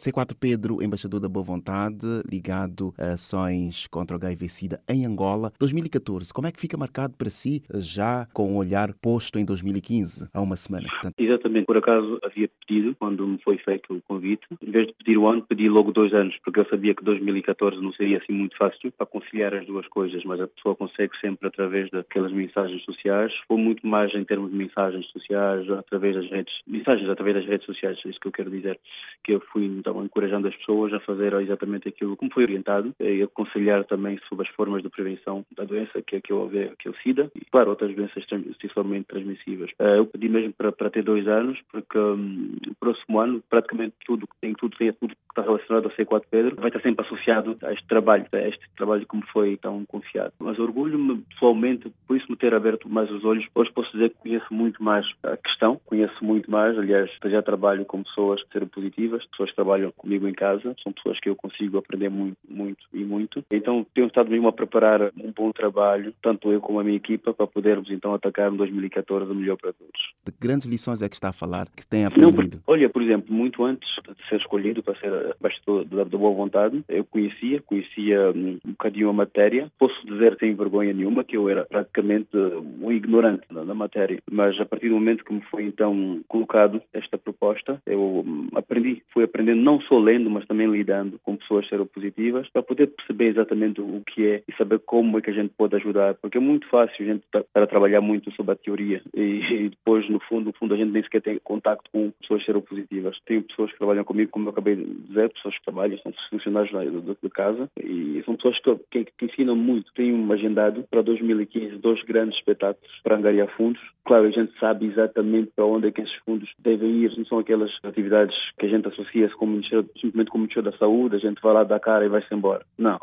C4 Pedro, embaixador da Boa Vontade, ligado a ações contra o HIV/SIDA em Angola. 2014, como é que fica marcado para si, já com o olhar posto em 2015, há uma semana? Portanto... Exatamente, por acaso havia pedido, quando me foi feito o convite, em vez de pedir o ano, pedi logo 2 anos, porque eu sabia que 2014 não seria assim muito fácil para conciliar as duas coisas, mas a pessoa consegue sempre através daquelas mensagens sociais, ou muito mais em termos de mensagens sociais, através das redes sociais, é isso que eu quero dizer, que eu fui então encorajando as pessoas a fazer exatamente aquilo como foi orientado, e aconselhar também sobre as formas de prevenção da doença, que é o SIDA, e claro, outras doenças sexualmente transmissíveis. Eu pedi mesmo para ter 2 anos, porque o próximo ano, praticamente tudo que está relacionado ao C4 Pedro vai estar sempre associado a este trabalho que me foi tão confiado. Mas orgulho-me pessoalmente por isso me ter aberto mais os olhos. Hoje posso dizer que conheço muito mais a questão, aliás, já trabalho com pessoas seropositivas, pessoas que trabalham comigo em casa, são pessoas que eu consigo aprender muito. Então tenho estado mesmo a preparar um bom trabalho, tanto eu como a minha equipa, para podermos então atacar em 2014 o melhor para todos. De grandes lições é que está a falar, que tem aprendido? Olha, por exemplo, muito antes de ser escolhido para ser embaixador da Boa Vontade, eu conhecia um bocadinho a matéria. Posso dizer sem vergonha nenhuma que eu era praticamente um ignorante na matéria, mas a partir do momento que me foi então colocado esta proposta, eu fui aprendendo não só lendo, mas também lidando com pessoas seropositivas, para poder perceber exatamente o que é e saber como é que a gente pode ajudar, porque é muito fácil a gente estar a trabalhar muito sobre a teoria e depois, no fundo, a gente nem sequer tem contacto com pessoas seropositivas. Tenho pessoas que trabalham comigo, como eu acabei de dizer, pessoas que trabalham, são funcionários de casa, e são pessoas que ensinam muito. Tenho agendado para 2015 2 grandes espetáculos para angariar fundos. Claro, a gente sabe exatamente para onde é que esses fundos devem ir. Não são aquelas atividades que a gente associa-se simplesmente com o Ministério da Saúde, a gente vai lá dar cara e vai-se embora. Não,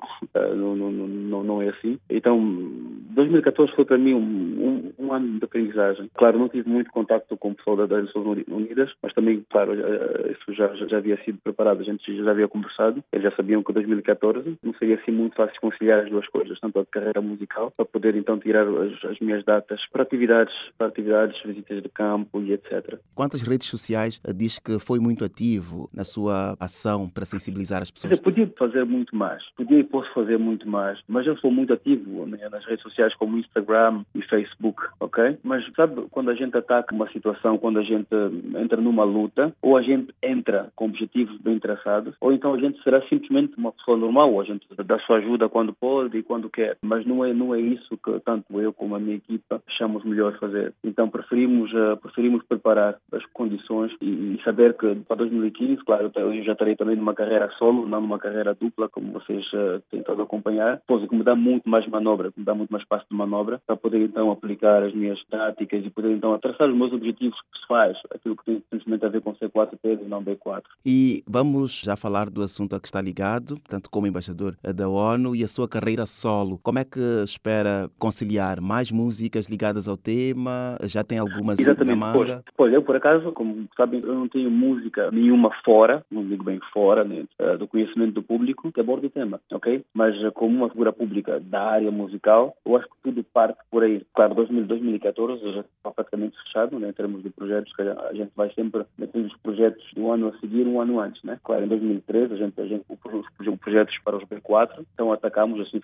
não é assim. Então, 2014 foi para mim um ano de aprendizagem. Claro, não tive muito contacto com o pessoal das Nações Unidas, mas também, claro, isso já havia sido preparado, a gente já havia conversado, eles já sabiam que 2014 não seria assim muito fácil conciliar as duas coisas, tanto a carreira musical, para poder então tirar as minhas datas para atividades, visitas de campo e etc. Quantas redes sociais diz que foi muito ativo na sua ação para sensibilizar as pessoas? Eu podia fazer muito mais, posso fazer muito mais, mas eu sou muito ativo nas redes sociais como Instagram e Facebook, ok? Mas sabe, quando a gente ataca uma situação, quando a gente entra numa luta, ou a gente entra com objetivos bem traçados, ou então a gente será simplesmente uma pessoa normal, ou a gente dá sua ajuda quando pode e quando quer, mas não é isso que tanto eu como a minha equipa achamos melhor fazer. Então preferimos preparar as condições e saber que para 2015, claro, eu já estarei também numa carreira solo, não numa carreira dupla, como vocês têm estado a acompanhar, que me dá muito mais manobra, que me dá muito mais espaço de manobra, para poder então aplicar as minhas táticas e poder então traçar os meus objetivos pessoais, aquilo que tem simplesmente a ver com C4 Pedro e não B4. E vamos já falar do assunto a que está ligado, tanto como embaixador da ONU e a sua carreira solo. Como é que espera conciliar mais músicas ligadas ao tema? Já tem algumas na manga? Pois, eu por acaso, como sabem, eu não tenho música nenhuma fora, não digo bem fora, né, do conhecimento do público, que aborde o tema, ok? Mas como uma figura pública da área musical, eu acho que tudo parte por aí. Claro, 2014 já está praticamente fechado, né, em termos de projetos, que a gente vai sempre meter os projetos do ano a seguir, um ano antes, né? Claro, em 2013 a gente os projetos para os B4, então atacámos assim de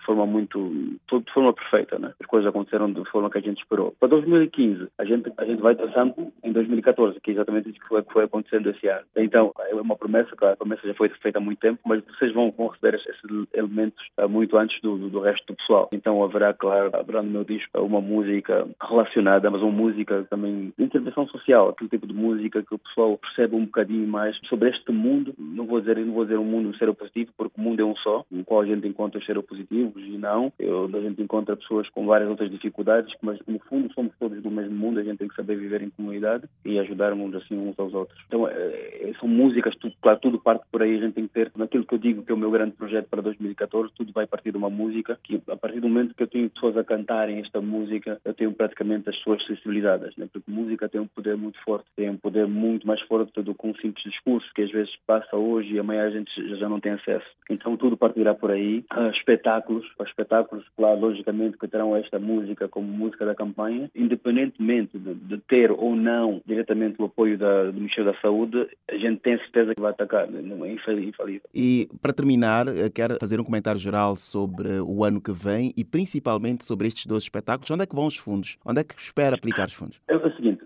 forma perfeita, né? As coisas aconteceram de forma que a gente esperou. Para 2015, a gente vai traçando em 2014, que é exatamente isso que foi acontecendo esse ano. Então, é uma promessa, claro, a promessa já foi feita há muito tempo, mas vocês vão receber esses elementos muito antes do resto do pessoal. Então haverá no meu disco uma música relacionada, mas uma música também de intervenção social, aquele tipo de música que o pessoal percebe um bocadinho mais sobre este mundo. Não vou dizer um mundo seropositivo, porque o mundo é um só, no qual a gente encontra os seropositivos e não. A gente encontra pessoas com várias outras dificuldades, mas no fundo somos todos do mesmo mundo, a gente tem que saber viver em comunidade e ajudarmos assim uns aos outros. Então são músicas, tudo parte por aí, a gente tem que ter, naquilo que eu digo que é o meu grande projeto para 2014, tudo vai partir de uma música, que a partir do momento que eu tenho pessoas a cantarem esta música, eu tenho praticamente as suas sensibilizadas, né? Porque a música tem um poder muito forte, tem um poder muito mais forte do que um simples discurso, que às vezes passa hoje hoje e amanhã a gente já não tem acesso. Então tudo partirá por aí. Espetáculos, claro, logicamente que terão esta música como música da campanha, independentemente de ter ou não diretamente o apoio do Ministério da Saúde, a gente tem certeza que vai atacar, não é infalível. E, para terminar, quero fazer um comentário geral sobre o ano que vem e principalmente sobre estes 12 espetáculos. Onde é que vão os fundos? Onde é que espera aplicar os fundos? É o seguinte,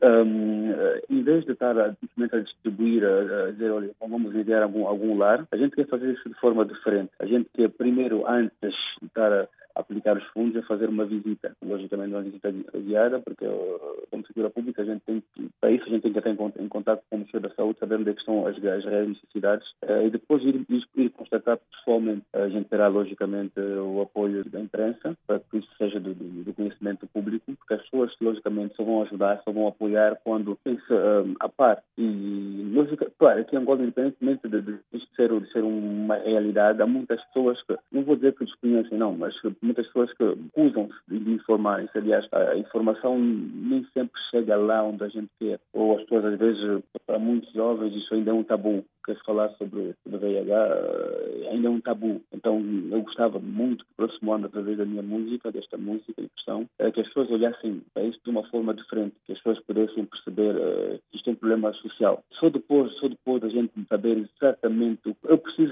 em vez de estar simplesmente a distribuir, a dizer, olha, vamos enviar algum lar, a gente quer fazer isso de forma diferente. A gente quer primeiro, antes de estar a aplicar os fundos, a fazer uma visita, logicamente uma visita guiada, porque como figura pública, para isso a gente tem que estar em contato com o Ministério da Saúde, sabendo onde é que estão as reais necessidades, e depois ir constatar pessoalmente. A gente terá, logicamente, o apoio da imprensa, para que isso seja do conhecimento público, porque as pessoas, logicamente, só vão ajudar, só vão apoiar quando pensa a par. E, claro, aqui em Angola, independentemente de ser uma realidade, há muitas pessoas que, não vou dizer que desconhecem, não, mas muitas pessoas que usam-se de informarem-se. Aliás, a informação nem sempre chega lá onde a gente quer. Ou as pessoas, às vezes, para muitos jovens, isso ainda é um tabu. Quer falar sobre o VIH ainda é um tabu. Então, eu gostava muito que, próximo ano, através da minha música, desta música em questão, que as pessoas olhassem para isso de uma forma diferente, que as pessoas pudessem perceber que isto é um problema social. Só depois da gente saber exatamente eu preciso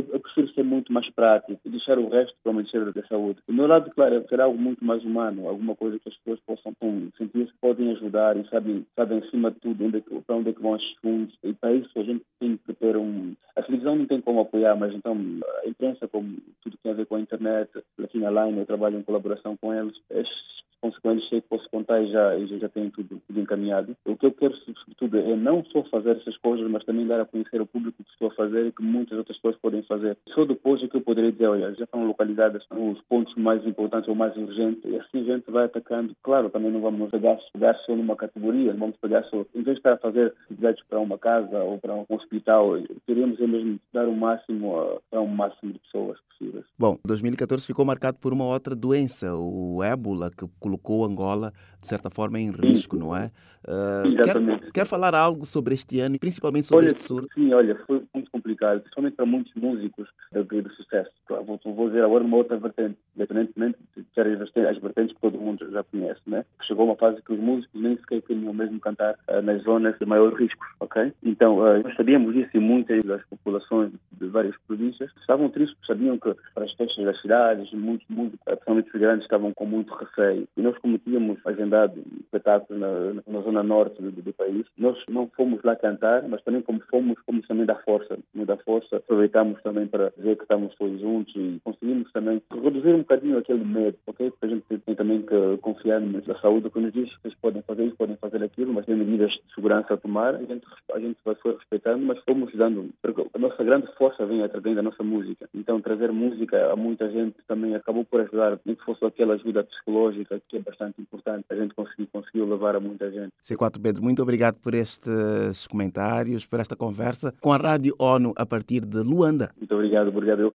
ser muito mais prático e deixar o resto para o Ministério da Saúde. Do meu lado, claro, será algo muito mais humano, alguma coisa que as pessoas possam sentir que podem ajudar e sabem acima de tudo para onde é que vão esses fundos. E para isso a gente tem que ter a televisão não tem como apoiar, mas então a imprensa, como tudo que tem a ver com a internet, Latina Line, eu trabalho em colaboração com eles, consequentemente sei que posso contar e já tenho tudo encaminhado. O que eu quero, sobretudo, é não só fazer essas coisas, mas também dar a conhecer ao público o que estou a fazer e que muitas outras pessoas podem fazer. Só depois é que eu poderia dizer, olha, já estão localizados os pontos mais importantes ou mais urgentes, e assim a gente vai atacando. Claro, também não vamos pegar só numa categoria, não vamos pegar só, em vez de estar a fazer atividades para uma casa ou para um hospital, queremos mesmo dar o máximo a um máximo de pessoas possíveis. Bom, 2014 ficou marcado por uma outra doença, o ébola, que colocou Angola, de certa forma, em risco, não é? Exatamente. Quer falar algo sobre este ano e principalmente sobre este surto? Sim, foi muito complicado, principalmente para muitos músicos de sucesso. Claro, vou dizer agora uma outra vertente, independentemente de ter as vertentes que todo mundo já conhece, né? Chegou uma fase que os músicos nem sequer queriam mesmo cantar nas zonas de maior risco, ok? Então, nós sabíamos disso e muitas das populações de várias províncias estavam tristes, sabiam que para as festas das cidades, muitos músicos, principalmente os grandes, estavam com muito receio. E nós, como tínhamos agendado espetáculos na zona norte do país, nós não fomos lá cantar, mas também como fomos também dar força. Aproveitamos também para dizer que estamos todos juntos e conseguimos também reduzir um bocadinho aquele medo, ok? Porque a gente tem também que confiar na saúde que nos diz que eles podem fazer isso, podem fazer aquilo, mas tem medidas de segurança a tomar, a gente foi respeitando, mas fomos dando, porque a nossa grande força vem através da nossa música. Então trazer música a muita gente também acabou por ajudar, nem que fosse aquela ajuda psicológica que é bastante importante, a gente conseguiu levar a muita gente. C4 Pedro, muito obrigado por estes comentários, por esta conversa com a Rádio ONU a partir de Luanda. Muito obrigado.